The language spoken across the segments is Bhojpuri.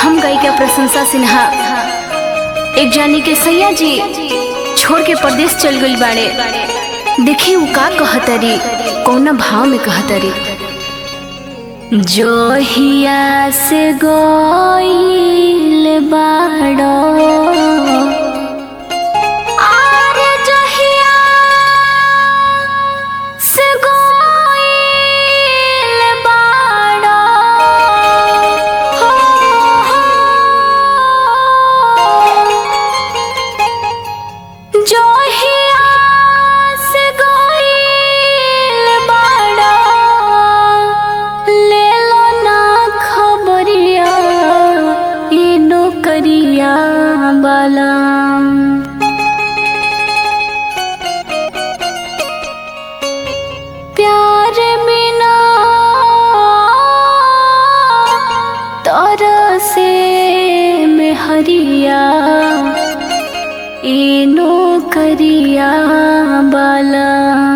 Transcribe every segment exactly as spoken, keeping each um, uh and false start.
हम गायिका प्रशंसा सिन्हा एक जानी के सैया जी छोड़ के परदेश चल गई बाड़े। देखी उ का कहतरी, कौना भाव में कहतरी। जोहिया से गइल बाड़ो प्यार बिना तोरा से में हरिया इनो करिया बाला।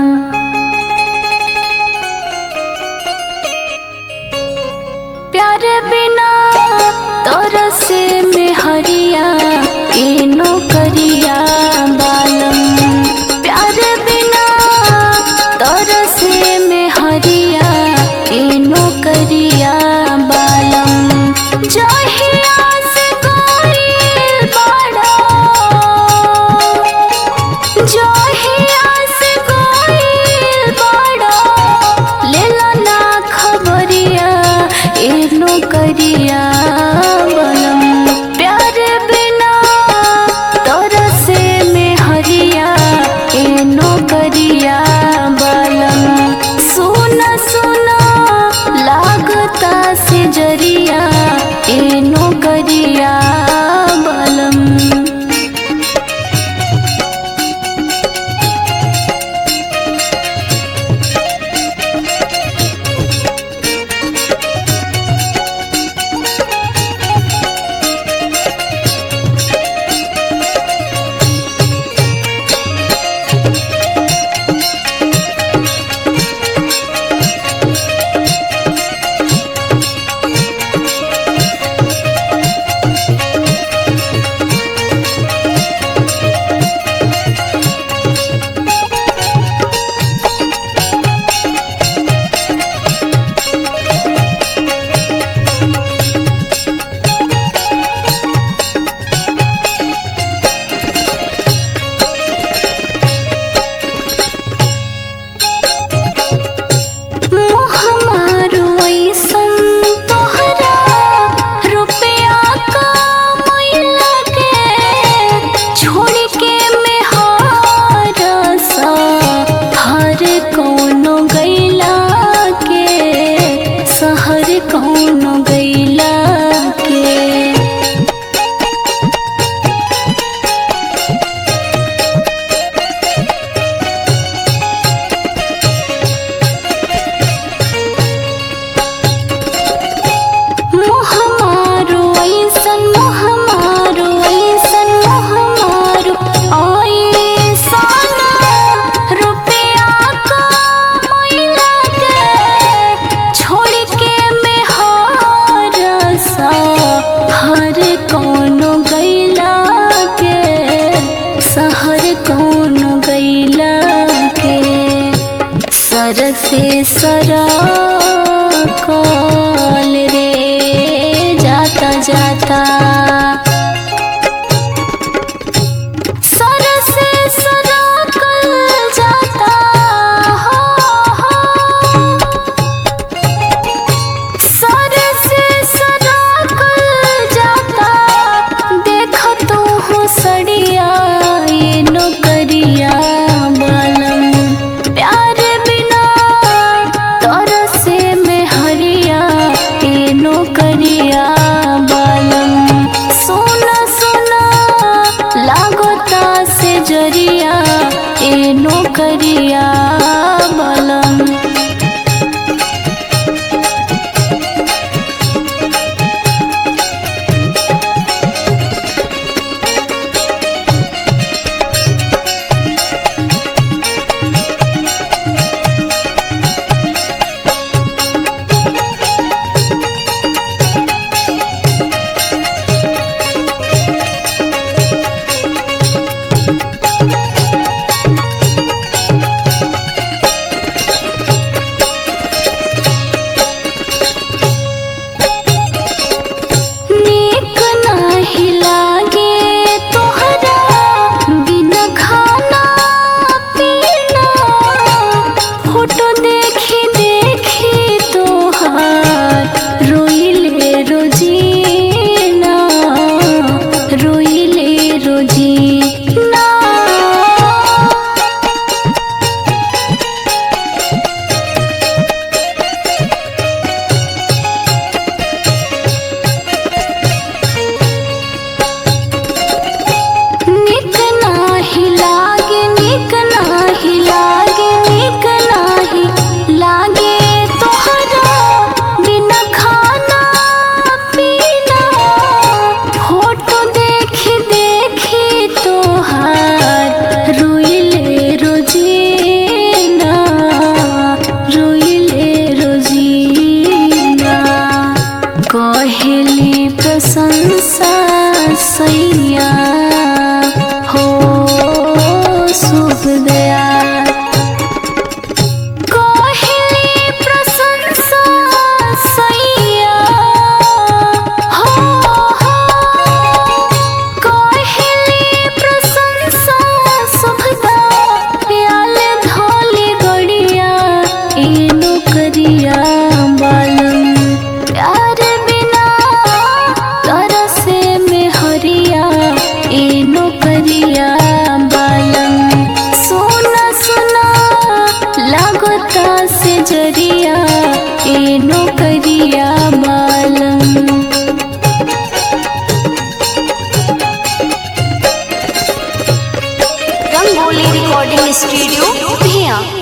प्यार बिना तोरा से में हरिया इनो करिया बालम। प्यार बिना तोरा से में हरिया इनो करिया बालम। जोहिया से गइल बाड़ो, जोहिया से गइल बाड़ो, लेला ना खबरिया इनो करिया बालम। प्यार बिना तोरा से में हरिया इनो करिया बालम। सुना सुना लागता से जरिया इनो करिया बालम। सर से सरा कॉल रे जाता जाता। सर से सरा कल जाता हो, हो। सर से सरा कल जाता। देख तू हो सड़िया ये नौकरिया बालम। प्यार करिया बालम। सोना सोना लागता से जरिया इनो करिया बालम। रंगोली रिकॉर्डिंग स्टूडियो भिया।